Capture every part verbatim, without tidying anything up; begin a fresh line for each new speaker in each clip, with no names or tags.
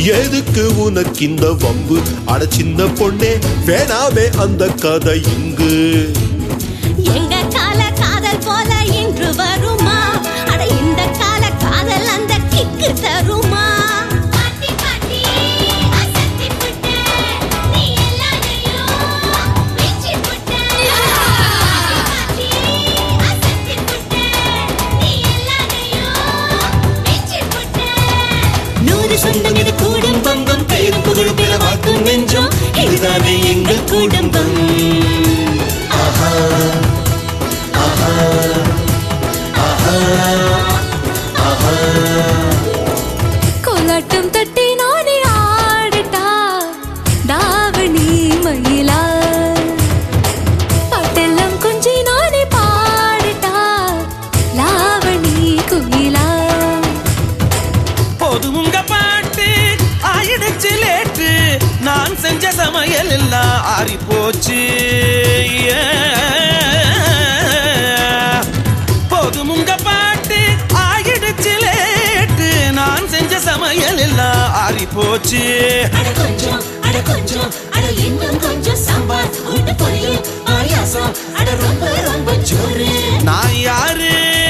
எதுக்கு உனக்கு இந்த வம்பு? அட சின்ன பொண்ணே வேணாமே அந்த கதை இங்கு.
எங்க கால காதல் போல இன்று வருமா? அட இந்த கால காதல் அந்த கிக்கு தருமா? நூறு சொந்தம் இது குடும்பம், பேரும் புகழும் பெற வாழ்க்கும் நெஞ்சம், இதுதானே எங்கள் குடும்பம். ஆஹா ஆஹா ஆஹா ஆஹா. கோலாட்டம் தட்டி நானே ஆடட்டா தாவணி மயிலா, பாட்டெல்லாம் கொஞ்சி நானே பாடட்டா லாவணி குயிலா.
போதும் உங்க பாட்டு ஆயிடுச்சு லேட்டு, நான் செஞ்ச சமையல் எல்லாம் ஆறி போச்சு. போதும் உங்க பாட்டு ஆயிடுச்சு லேட்டு, நான் செஞ்ச சமையல் எல்லாம் ஆறி போச்சு.
அட கொஞ்சம் அட கொஞ்சம் அட இன்னும் கொஞ்சம் சாம்பார் கூட்டு பொரியல் பாயாசம், அட ரொம்ப ரொம்ப ஜோரு.
நான் யாரு?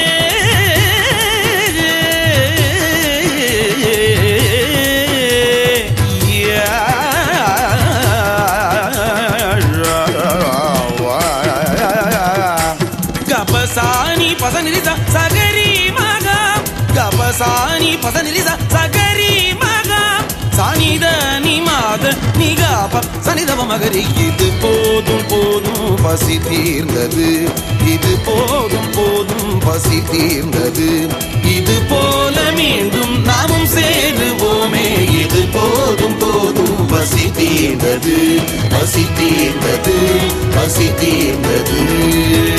கபசானி பசனிலிசா சகரி மகா, கபசானி பசனிலிசா சகரி மகா, சானித நிமாத நிகாப சனிதவ மகரி. இது போதும் போதும் பசி தீர்ந்தது, இது போதும் போதும் பசி தீர்ந்தது, இது போல மீண்டும் நாமும் சேருவோமே. இது போதும் போதும் பசி தீர்ந்தது, பசி தீர்ந்தது, பசி தீர்ந்தது.